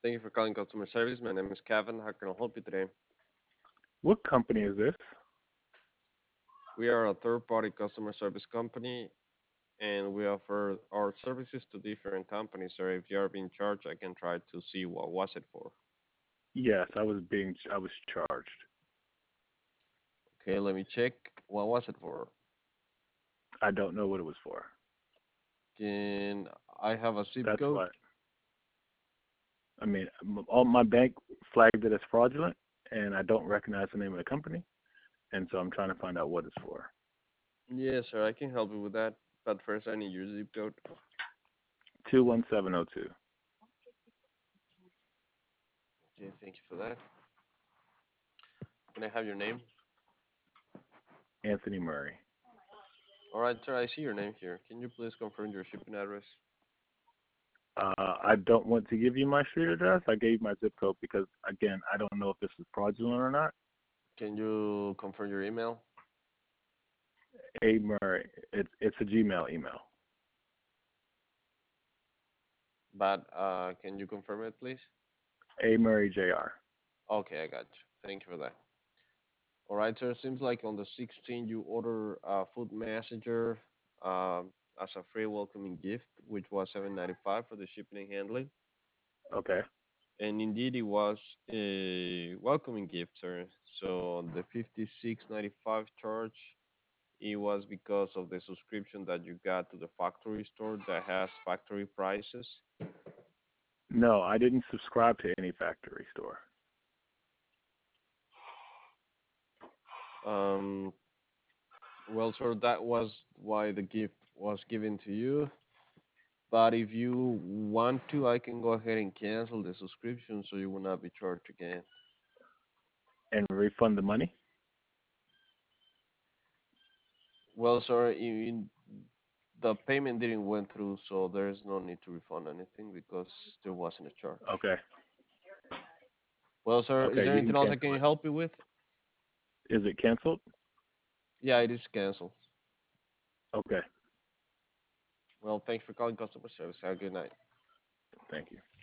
Thank you for calling customer service. My name is Kevin. How can I help you today? What company is this? We are a third-party customer service company, and we offer our services to different companies. So if you are being charged, I can try to see what was it for. Yes, I was charged. Okay, let me check. What was it for? I don't know what it was for. Can I have a zip That's code? why. I mean, all my bank flagged it as fraudulent, and I don't recognize the name of the company, and so I'm trying to find out what it's for. Yes, sir. I can help you with that. But first, I need your zip code. 21702. Okay, thank you for that. Can I have your name? Anthony Murray. All right, sir. I see your name here. Can you please confirm your shipping address? I don't want to give you my street address. I gave my zip code because, again, I don't know if this is fraudulent or not. Can you confirm your email? A Murray. It's a Gmail email. But can you confirm it, please? A Murray Jr. Okay, I got you. Thank you for that. All right, sir. Seems like on the 16th you order a food messenger as a free welcoming gift, which was 7.95 for the shipping and handling. Okay. And indeed, it was a welcoming gift, sir. So the 56.95 charge, it was because of the subscription that you got to the factory store that has factory prices. No, I didn't subscribe to any factory store. Um, well, sir, that was why the gift was given to you. But if you want to, I can go ahead and cancel the subscription so you will not be charged again. And refund the money? Well, sir, the payment didn't went through, so there is no need to refund anything because there wasn't a charge. Okay. Well, sir, is Okay, there you can anything else I cancel can it. help you with? Is it canceled? Yeah, it is canceled. Okay. Well, thanks for calling customer service. Have a good night. Thank you.